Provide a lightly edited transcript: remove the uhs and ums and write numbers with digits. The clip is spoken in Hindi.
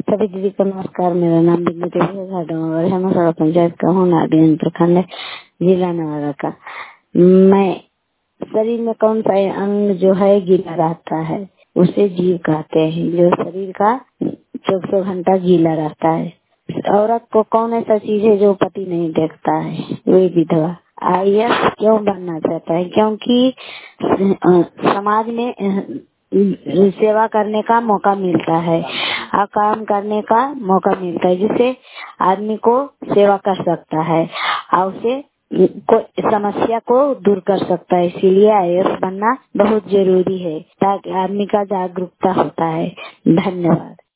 सभी दीदी को नमस्कार। मेरा नाम बिंदु देवी है, घाटों पंचायत का हूँ, नादियन प्रखंड जिला नवादा का। मैं शरीर में कौन सा अंग जो है गीला रहता है उसे जीव कहते हैं, जो शरीर का 24 घंटा गीला रहता है। औरत को कौन ऐसा चीज है जो पति नहीं देखता है? वे विधवा। आईएएस क्यों बनना चाहता है? क्योंकि समाज में सेवा करने का मौका मिलता है और काम करने का मौका मिलता है, जिससे आदमी को सेवा कर सकता है और उसे कोई समस्या को दूर कर सकता है। इसीलिए आईएएस बनना बहुत जरूरी है, ताकि आदमी का जागरूकता होता है। धन्यवाद।